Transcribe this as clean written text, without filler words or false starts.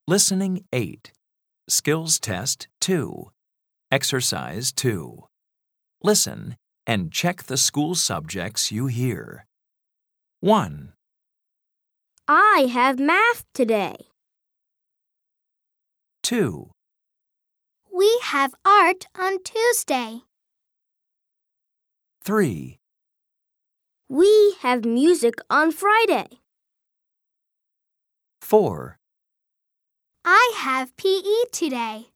Listening 8. Skills Test 2. Exercise 2. Listen and check the school subjects you hear. 1, I have math today. 2, We have art on Tuesday. 3, We have music on Friday. 4, I have PE today.